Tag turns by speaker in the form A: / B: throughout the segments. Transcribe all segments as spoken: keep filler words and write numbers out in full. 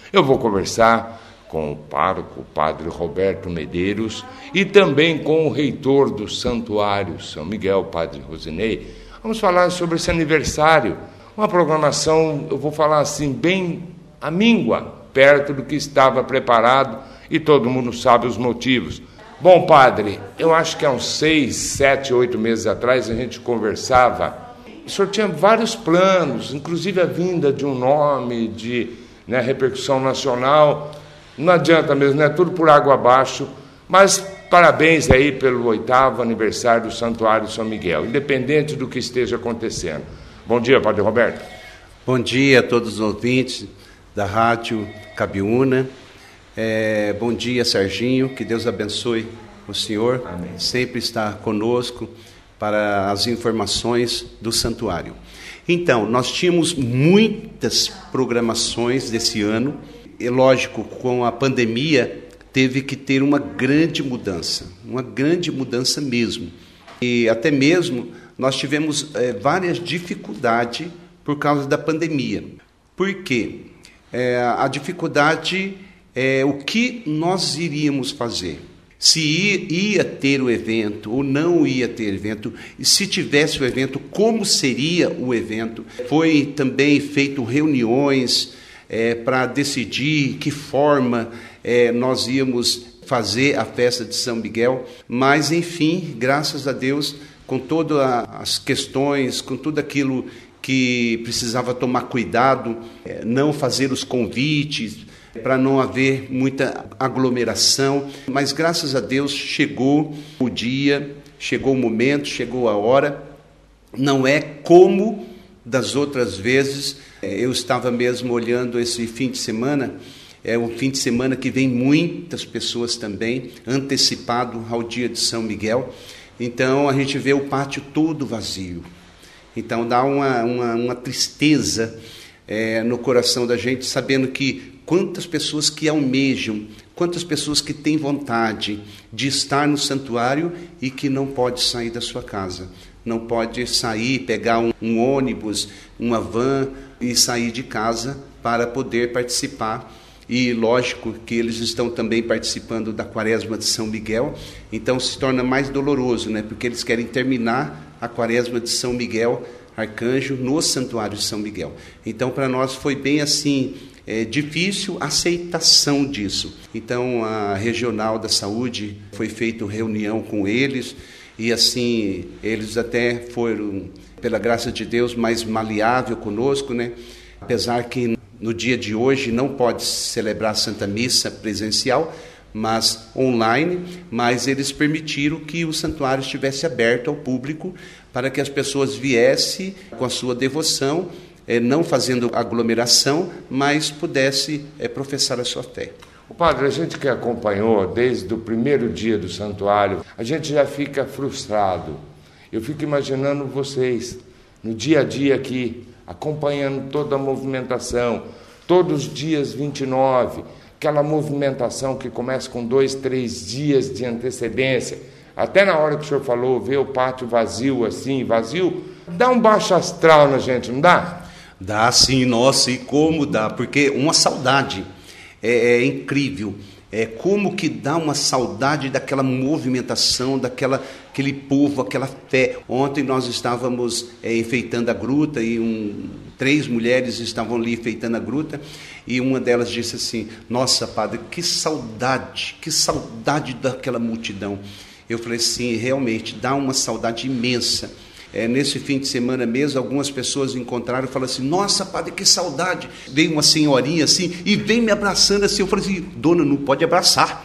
A: Eu vou conversar com o pároco, o padre Roberto Medeiros, e também com o reitor do Santuário São Miguel, padre Rosinei. Vamos falar sobre esse aniversário, uma programação, eu vou falar assim, bem amíngua, perto do que estava preparado, e todo mundo sabe os motivos. Bom, padre, eu acho que há uns seis, sete, oito meses atrás a gente conversava, o senhor tinha vários planos, inclusive a vinda de um nome, de né, repercussão nacional. Não adianta mesmo, é tudo por água abaixo, mas parabéns aí pelo oitavo aniversário do Santuário São Miguel, independente do que esteja acontecendo. Bom dia, padre Roberto.
B: Bom dia a todos os ouvintes da Rádio Cabiúna. É, bom dia, Serginho, que Deus abençoe o senhor.
A: Amém.
B: Sempre está conosco para as informações do santuário. Então, nós tínhamos muitas programações desse ano. E lógico, com a pandemia, teve que ter uma grande mudança, uma grande mudança mesmo. E até mesmo nós tivemos é, várias dificuldades por causa da pandemia. Por quê? É, a dificuldade é o que nós iríamos fazer. Se ia, ia ter o evento ou não ia ter evento, e se tivesse o evento, como seria o evento. Foi também feito reuniões É, para decidir que forma é, nós íamos fazer a festa de São Miguel, mas enfim, graças a Deus, com todas as questões, com tudo aquilo que precisava tomar cuidado, é, não fazer os convites, para não haver muita aglomeração, mas graças a Deus chegou o dia, chegou o momento, chegou a hora, não é como das outras vezes. Eu estava mesmo olhando esse fim de semana, é um fim de semana que vem muitas pessoas também, antecipado ao dia de São Miguel, então a gente vê o pátio todo vazio, então dá uma, uma, uma tristeza é, no coração da gente, sabendo que quantas pessoas que almejam, quantas pessoas que têm vontade de estar no santuário e que não pode sair da sua casa, não pode sair, pegar um, um ônibus, uma van e sair de casa para poder participar. E lógico que eles estão também participando da quaresma de São Miguel, então se torna mais doloroso, né? Porque eles querem terminar a quaresma de São Miguel, arcanjo, no santuário de São Miguel. Então para nós foi bem assim, é, difícil a aceitação disso. Então a regional da saúde foi feita reunião com eles, e assim, eles até foram, pela graça de Deus, mais maleável conosco, né? Apesar que no dia de hoje não pode celebrar a Santa Missa presencial, mas online, mas eles permitiram que o santuário estivesse aberto ao público para que as pessoas viessem com a sua devoção, eh, não fazendo aglomeração, mas pudesse eh, professar a sua fé.
A: O padre, a gente que acompanhou desde o primeiro dia do santuário, a gente já fica frustrado. Eu fico imaginando vocês, no dia a dia aqui, acompanhando toda a movimentação, todos os dias vinte e nove, aquela movimentação que começa com dois, três dias de antecedência, até na hora que o senhor falou, ver o pátio vazio assim, vazio, dá um baixo astral na gente, não dá?
B: Dá sim, nossa, e como dá, porque uma saudade. É, é incrível, é como que dá uma saudade daquela movimentação, daquela, aquele povo, aquela fé. Ontem nós estávamos é, enfeitando a gruta e um, três mulheres estavam ali enfeitando a gruta e uma delas disse assim: nossa, padre, que saudade, que saudade daquela multidão. Eu falei assim, realmente dá uma saudade imensa. É, nesse fim de semana mesmo, algumas pessoas encontraram e falaram assim: nossa, padre, que saudade. Veio uma senhorinha assim e vem me abraçando assim. Eu falei assim: dona, não pode abraçar.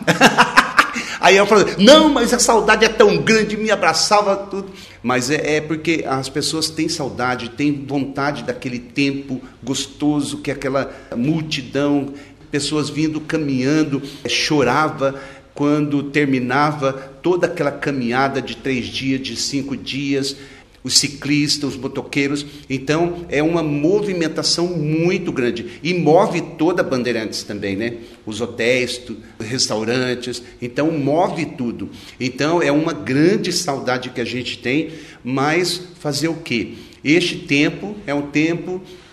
B: Aí ela falou: não, mas a saudade é tão grande, me abraçava tudo. Mas é, é porque as pessoas têm saudade, têm vontade daquele tempo gostoso, que é aquela multidão, pessoas vindo, caminhando, chorava quando terminava toda aquela caminhada de três dias, de cinco dias, os ciclistas, os motoqueiros. Então é uma movimentação muito grande e move toda a Bandeirantes também, né? Os hotéis, tu, restaurantes, então move tudo. Então é uma grande saudade que a gente tem, mas fazer o quê? Este tempo é um tempo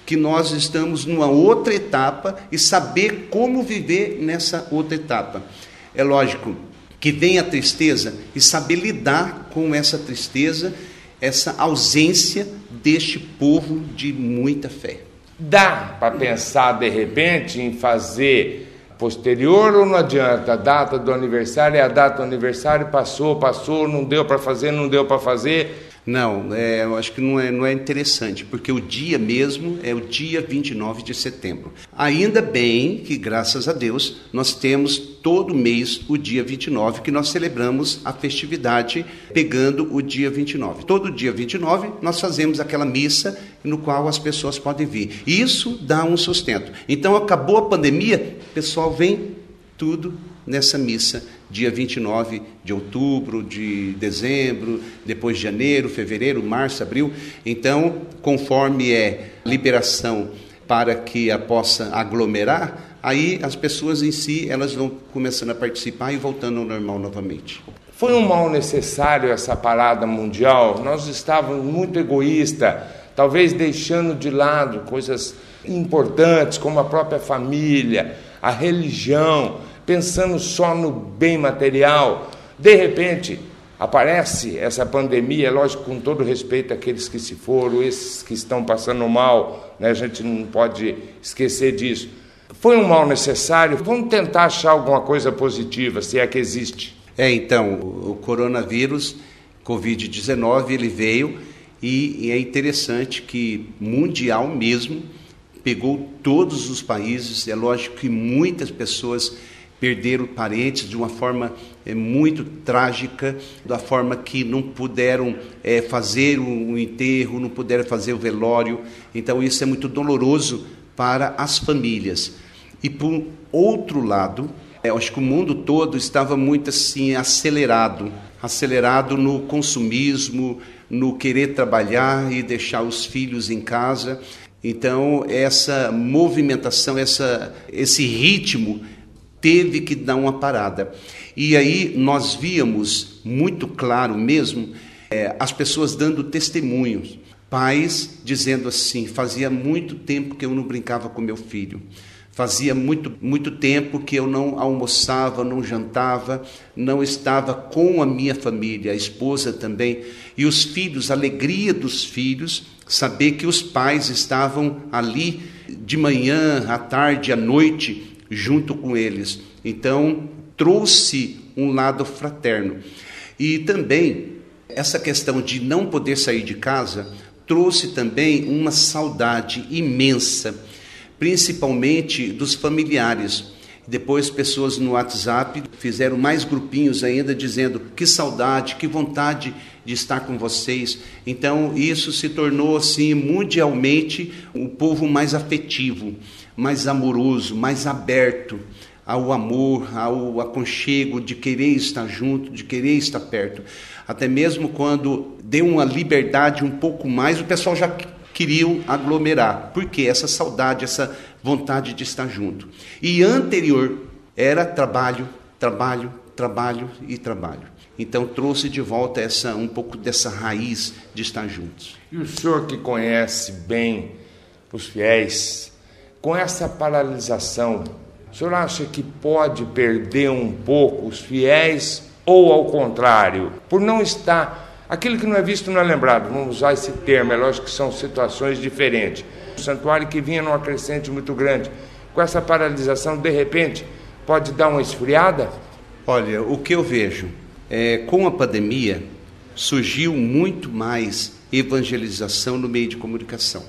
B: que nós estamos numa outra etapa e saber como viver nessa outra etapa. É lógico que vem a tristeza e saber lidar com essa tristeza, essa ausência deste povo de muita fé.
A: Dá para pensar, de repente, em fazer posterior ou não adianta? A data do aniversário é a data do aniversário, passou, passou, não deu para fazer, não deu para fazer...
B: Não, é, eu acho que não é, não é interessante, porque o dia mesmo é o dia vinte e nove de setembro. Ainda bem que, graças a Deus, nós temos todo mês o dia vinte e nove, que nós celebramos a festividade pegando o dia vinte e nove. Todo dia vinte e nove nós fazemos aquela missa no qual as pessoas podem vir. Isso dá um sustento. Então, acabou a pandemia, o pessoal vem tudo nessa missa, dia vinte e nove de outubro, de dezembro, depois de janeiro, fevereiro, março, abril. Então, conforme é liberação para que a possa aglomerar, aí as pessoas em si, elas vão começando a participar e voltando ao normal novamente.
A: Foi um mal necessário essa parada mundial? Nós estávamos muito egoístas, talvez deixando de lado coisas importantes, como a própria família, a religião, pensando só no bem material. De repente, aparece essa pandemia, é lógico, com todo respeito àqueles que se foram, esses que estão passando mal, né? A gente não pode esquecer disso. Foi um mal necessário? Vamos tentar achar alguma coisa positiva, se é que existe.
B: É, então, o coronavírus, covid dezenove, ele veio e, e é interessante que mundial mesmo, pegou todos os países. É lógico que muitas pessoas perderam parentes de uma forma é, muito trágica, da forma que não puderam é, fazer o enterro, não puderam fazer o velório. Então isso é muito doloroso para as famílias. E por outro lado, eu acho que o mundo todo estava muito assim acelerado, acelerado no consumismo, no querer trabalhar e deixar os filhos em casa. Então essa movimentação, essa, esse ritmo teve que dar uma parada. E aí nós víamos muito claro mesmo é, as pessoas dando testemunhos. Pais dizendo assim: fazia muito tempo que eu não brincava com meu filho. Fazia muito, muito tempo que eu não almoçava, não jantava, não estava com a minha família, a esposa também. E os filhos, a alegria dos filhos, saber que os pais estavam ali de manhã, à tarde, à noite, junto com eles. Então, trouxe um lado fraterno. E também, essa questão de não poder sair de casa, trouxe também uma saudade imensa, principalmente dos familiares. Depois, pessoas no WhatsApp fizeram mais grupinhos ainda, dizendo que saudade, que vontade de estar com vocês. Então, isso se tornou, assim, mundialmente, um povo mais afetivo, mais amoroso, mais aberto ao amor, ao aconchego, de querer estar junto, de querer estar perto. Até mesmo quando deu uma liberdade um pouco mais, o pessoal já queria aglomerar. Por quê? Essa saudade, essa vontade de estar junto. E anterior era trabalho, trabalho, trabalho e trabalho. Então trouxe de volta essa, um pouco dessa raiz de estar juntos.
A: E o senhor que conhece bem os fiéis, com essa paralisação, o senhor acha que pode perder um pouco os fiéis ou ao contrário, por não estar... Aquilo que não é visto não é lembrado, vamos usar esse termo, é lógico que são situações diferentes. O santuário que vinha numa crescente muito grande, com essa paralisação, de repente, pode dar uma esfriada?
B: Olha, o que eu vejo, é, com a pandemia, surgiu muito mais evangelização no meio de comunicação.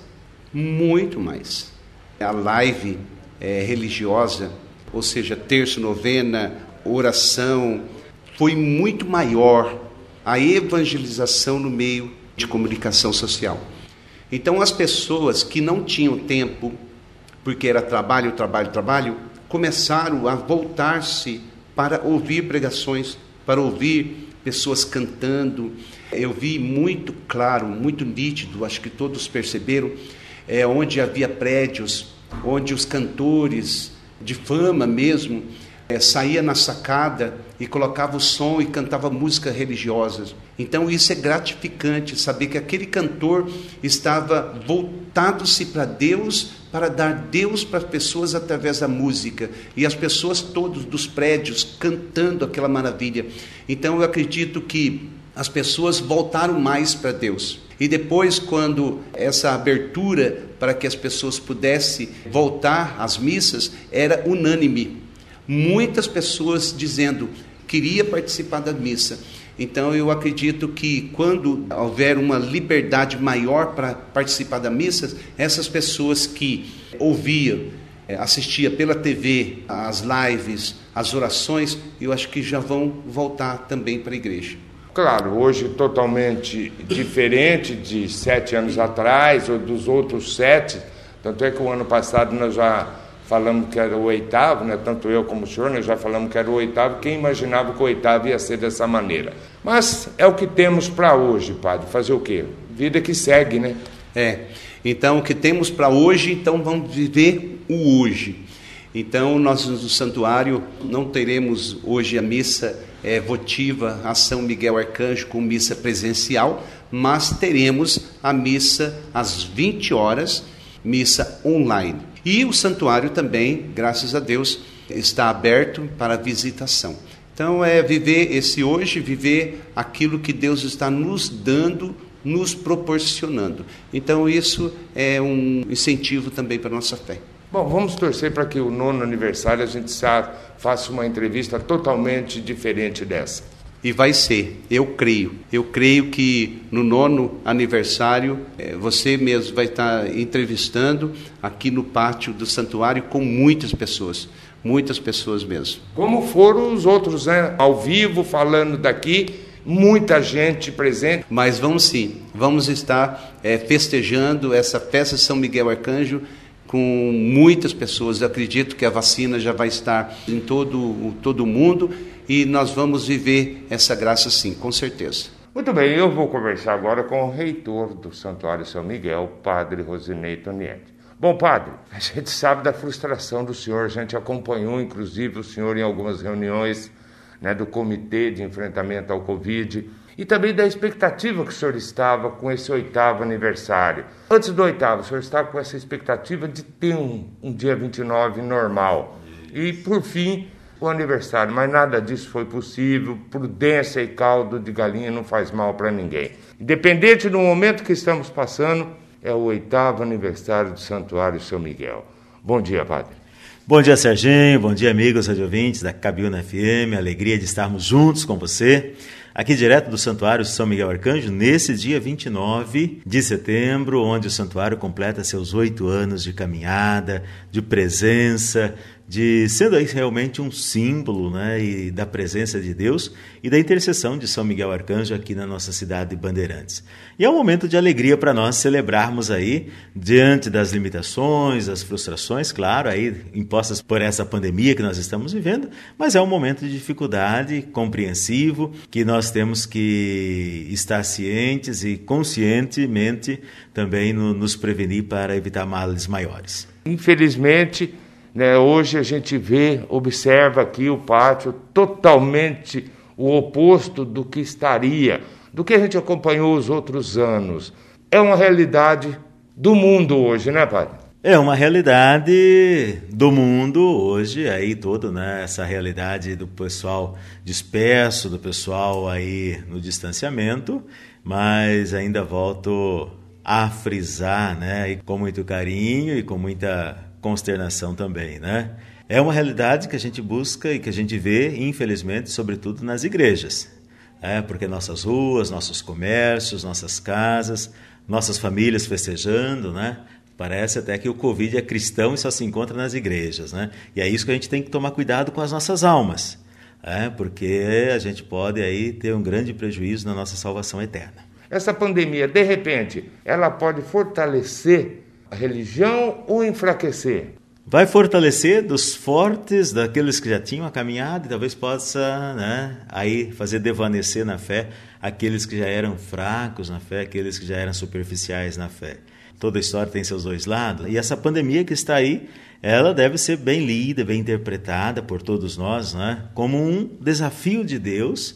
B: Muito mais. A live é, religiosa, ou seja, terço, novena, oração, foi muito maior a evangelização no meio de comunicação social. Então as pessoas que não tinham tempo, porque era trabalho, trabalho, trabalho, começaram a voltar-se para ouvir pregações, para ouvir pessoas cantando. Eu vi muito claro, muito nítido, acho que todos perceberam, é, onde havia prédios, onde os cantores de fama mesmo, É, saía na sacada e colocava o som e cantava músicas religiosas. Então isso é gratificante, saber que aquele cantor estava voltando voltado-se para Deus, para dar Deus para as pessoas através da música, e as pessoas todos dos prédios cantando aquela maravilha. Então eu acredito que as pessoas voltaram mais para Deus. E depois, quando essa abertura para que as pessoas pudessem voltar às missas era unânime, muitas pessoas dizendo queria participar da missa. Então eu acredito que quando houver uma liberdade maior para participar da missa, essas pessoas que ouviam, assistiam pela T V, as lives, as orações, eu acho que já vão voltar também para a igreja.
A: Claro, hoje totalmente diferente de sete anos atrás ou dos outros sete, tanto é que o ano passado nós já falamos que era o oitavo, né? Tanto eu como o senhor, nós já falamos que era o oitavo. Quem imaginava que o oitavo ia ser dessa maneira? Mas é o que temos para hoje, padre. Fazer o quê? Vida que segue, né?
B: É. Então, o que temos para hoje, então vamos viver o hoje. Então, nós no santuário não teremos hoje a missa é, votiva a São Miguel Arcanjo com missa presencial, mas teremos a missa às vinte horas, missa online. E o santuário também, graças a Deus, está aberto para visitação. Então é viver esse hoje, viver aquilo que Deus está nos dando, nos proporcionando. Então isso é um incentivo também para a nossa fé.
A: Bom, vamos torcer para que o nono aniversário a gente faça uma entrevista totalmente diferente dessa.
B: E vai ser, eu creio. Eu creio que no nono aniversário, você mesmo vai estar entrevistando aqui no pátio do santuário com muitas pessoas. Muitas pessoas mesmo.
A: Como foram os outros, né? Ao vivo, falando daqui, muita gente presente.
B: Mas vamos sim, vamos estar é, festejando essa festa de São Miguel Arcanjo com muitas pessoas. Eu acredito que a vacina já vai estar em todo, todo o mundo e nós vamos viver essa graça sim, com certeza.
A: Muito bem, eu vou conversar agora com o reitor do Santuário São Miguel, padre Rosinei Tonietti. Bom, padre, a gente sabe da frustração do senhor, a gente acompanhou inclusive o senhor em algumas reuniões, né, do Comitê de Enfrentamento ao Covid e também da expectativa que o senhor estava com esse oitavo aniversário. Antes do oitavo, o senhor estava com essa expectativa de ter um, um dia vinte e nove normal. E, por fim, o aniversário. Mas nada disso foi possível. Prudência e caldo de galinha não faz mal para ninguém. Independente do momento que estamos passando, é o oitavo aniversário do Santuário São Miguel. Bom dia, padre.
C: Bom dia, Serginho. Bom dia, amigos radiovintes da Cabiúna F M. Alegria de estarmos juntos com você. Aqui direto do Santuário São Miguel Arcanjo, nesse dia vinte e nove de setembro, onde o Santuário completa seus oito anos de caminhada, de presença, de sendo aí realmente um símbolo, né, e da presença de Deus e da intercessão de São Miguel Arcanjo aqui na nossa cidade de Bandeirantes. E é um momento de alegria para nós celebrarmos aí, diante das limitações, das frustrações, claro, aí impostas por essa pandemia que nós estamos vivendo, mas é um momento de dificuldade, compreensivo, que nós temos que estar cientes e conscientemente também no, nos prevenir para evitar males maiores.
A: Infelizmente, né, hoje a gente vê, observa aqui o pátio totalmente o oposto do que estaria, do que a gente acompanhou os outros anos. É uma realidade do mundo hoje, né, padre?
C: É uma realidade do mundo hoje, aí todo, né, essa realidade do pessoal disperso, do pessoal aí no distanciamento, mas ainda volto a frisar, né, e com muito carinho e com muita consternação também, né? É uma realidade que a gente busca e que a gente vê, infelizmente, sobretudo nas igrejas, né? Porque nossas ruas, nossos comércios, nossas casas, nossas famílias festejando, né? Parece até que o Covid é cristão e só se encontra nas igrejas, né? E é isso que a gente tem que tomar cuidado com as nossas almas, né? Porque a gente pode aí ter um grande prejuízo na nossa salvação eterna.
A: Essa pandemia, de repente, ela pode fortalecer a religião ou enfraquecer?
C: Vai fortalecer dos fortes, daqueles que já tinham a caminhada, e talvez possa, né, aí fazer devanecer na fé aqueles que já eram fracos na fé, aqueles que já eram superficiais na fé. Toda história tem seus dois lados, e essa pandemia que está aí, ela deve ser bem lida, bem interpretada por todos nós, né, como um desafio de Deus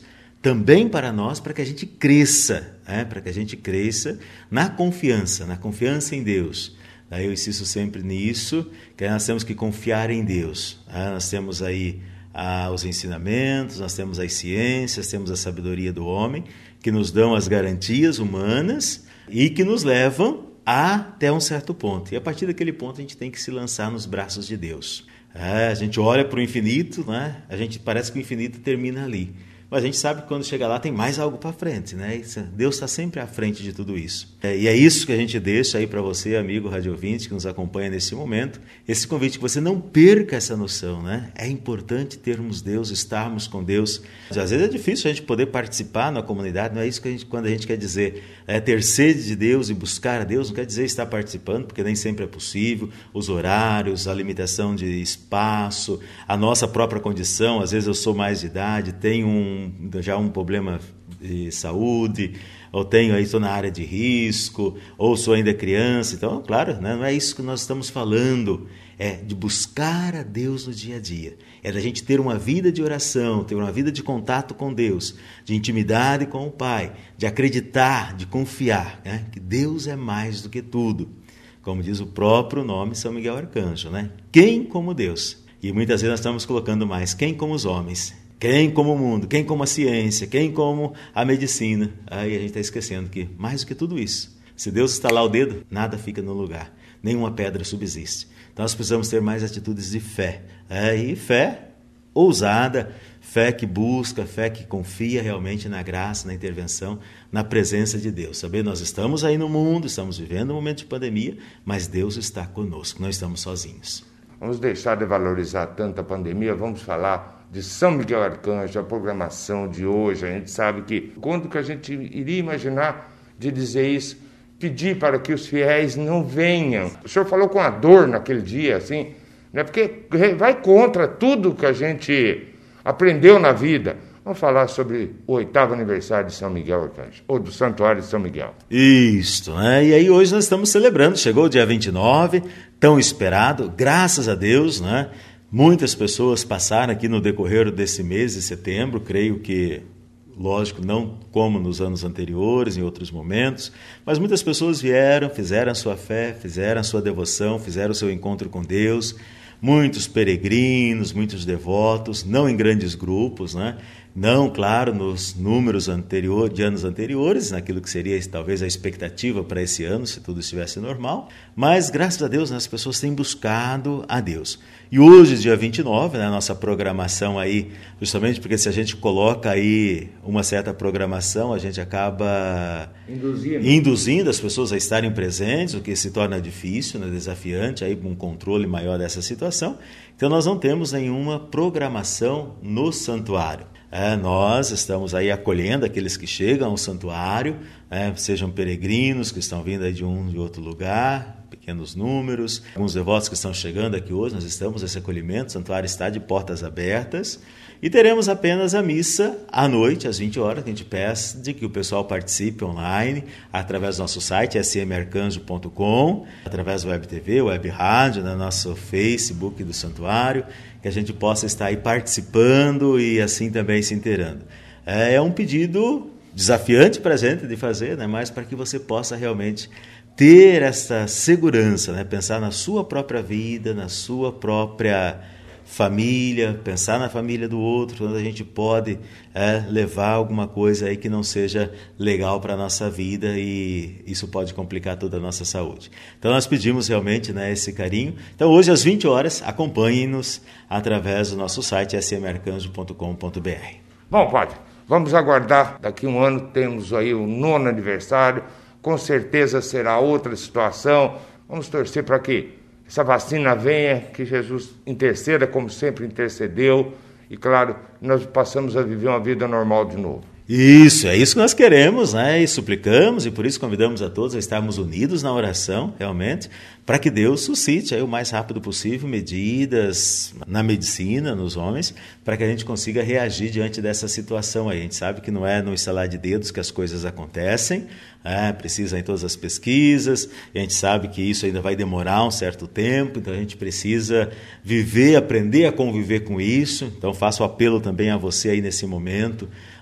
C: também para nós, para que a gente cresça, né? Para que a gente cresça na confiança, na confiança em Deus. Eu insisto sempre nisso, que nós temos que confiar em Deus. Nós temos aí ah, os ensinamentos, nós temos as ciências, temos a sabedoria do homem, que nos dão as garantias humanas e que nos levam até um certo ponto. E a partir daquele ponto a gente tem que se lançar nos braços de Deus. É, a gente olha para o infinito, né? A gente parece que o infinito termina ali. Mas a gente sabe que quando chega lá tem mais algo para frente, né? Deus está sempre à frente de tudo isso. É, e é isso que a gente deixa aí para você, amigo rádio ouvinte, que nos acompanha nesse momento, esse convite que você não perca essa noção, né? É importante termos Deus, estarmos com Deus. Às vezes é difícil a gente poder participar na comunidade, não é isso que a gente, quando a gente quer dizer, é ter sede de Deus e buscar a Deus, não quer dizer estar participando, porque nem sempre é possível, os horários, a limitação de espaço, a nossa própria condição, às vezes eu sou mais de idade, tenho um já um problema de saúde, ou tenho aí, estou na área de risco, ou sou ainda criança. Então, claro, né, não é isso que nós estamos falando, é de buscar a Deus no dia a dia, é da gente ter uma vida de oração, ter uma vida de contato com Deus, de intimidade com o Pai, de acreditar, de confiar, né, que Deus é mais do que tudo, como diz o próprio nome São Miguel Arcanjo, né? Quem como Deus? E muitas vezes nós estamos colocando mais quem como os homens. Quem como o mundo, quem como a ciência, quem como a medicina. Aí a gente está esquecendo que, mais do que tudo isso, se Deus estalar o dedo, nada fica no lugar, nenhuma pedra subsiste. Então nós precisamos ter mais atitudes de fé. É, e fé ousada, fé que busca, fé que confia realmente na graça, na intervenção, na presença de Deus. Saber, nós estamos aí no mundo, estamos vivendo um momento de pandemia, mas Deus está conosco, não estamos sozinhos.
A: Vamos deixar de valorizar tanto a pandemia, vamos falar de São Miguel Arcanjo, a programação de hoje. A gente sabe que quando que a gente iria imaginar de dizer isso, pedir para que os fiéis não venham. O senhor falou com a dor naquele dia, assim, né? Porque vai contra tudo que a gente aprendeu na vida. Vamos falar sobre o oitavo aniversário de São Miguel Arcanjo, ou do Santuário de São Miguel.
C: Isso, né? E aí hoje nós estamos celebrando, chegou o dia vinte e nove, tão esperado, graças a Deus, né? Muitas pessoas passaram aqui no decorrer desse mês de setembro, creio que, lógico, não como nos anos anteriores, em outros momentos, mas muitas pessoas vieram, fizeram a sua fé, fizeram a sua devoção, fizeram o seu encontro com Deus, muitos peregrinos, muitos devotos, não em grandes grupos, né? Não, claro, nos números anterior, de anos anteriores, naquilo que seria talvez a expectativa para esse ano, se tudo estivesse normal, mas graças a Deus, né, as pessoas têm buscado a Deus. E hoje, dia vinte e nove, né, a nossa programação aí, justamente porque se a gente coloca aí uma certa programação, a gente acaba induzindo, induzindo as pessoas a estarem presentes, o que se torna difícil, né, desafiante, aí um controle maior dessa situação. Então nós não temos nenhuma programação no santuário. É, nós estamos aí acolhendo aqueles que chegam ao santuário, é, sejam peregrinos que estão vindo aí de um de outro lugar, pequenos números, alguns devotos que estão chegando aqui hoje, nós estamos nesse acolhimento, o santuário está de portas abertas, e teremos apenas a missa à noite, às vinte horas, que a gente pede que o pessoal participe online, através do nosso site, s m arcanjo ponto com, através do Web T V, Web Rádio, no nosso Facebook do santuário, que a gente possa estar aí participando e assim também se inteirando. É um pedido desafiante para a gente de fazer, né? Mas para que você possa realmente ter essa segurança, né? Pensar na sua própria vida, na sua própria família, pensar na família do outro, quando a gente pode é, levar alguma coisa aí que não seja legal para a nossa vida e isso pode complicar toda a nossa saúde. Então nós pedimos realmente, né, esse carinho. Então hoje às vinte horas, acompanhem-nos através do nosso site s m arcanjo ponto com ponto b r.
A: Bom, padre, vamos aguardar, daqui a um ano temos aí o nono aniversário, com certeza será outra situação, vamos torcer para que essa vacina venha, que Jesus interceda como sempre intercedeu e, claro, nós passamos a viver uma vida normal de novo.
C: Isso, é isso que nós queremos, né? E suplicamos, e por isso convidamos a todos a estarmos unidos na oração, realmente, para que Deus suscite aí o mais rápido possível medidas na medicina, nos homens, para que a gente consiga reagir diante dessa situação aí. A gente sabe que não é no estalar de dedos que as coisas acontecem, é, precisa em todas as pesquisas, e a gente sabe que isso ainda vai demorar um certo tempo, então a gente precisa viver, aprender a conviver com isso. Então faço o apelo também a você aí nesse momento,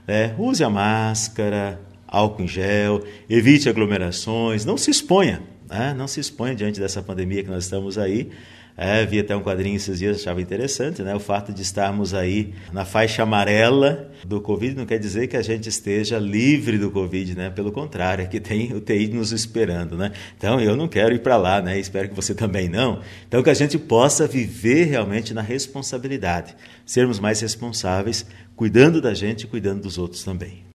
C: né? Use a máscara, álcool em gel, evite aglomerações, não se exponha, né? Não se exponha diante dessa pandemia que nós estamos aí. É, vi até um quadrinho esses dias, achava interessante, né? O fato de estarmos aí na faixa amarela do Covid não quer dizer que a gente esteja livre do Covid, né? Pelo contrário, aqui tem o T I nos esperando, né? Então eu não quero ir para lá, né? Espero que você também não. Então que a gente possa viver realmente na responsabilidade, sermos mais responsáveis, cuidando da gente e cuidando dos outros também.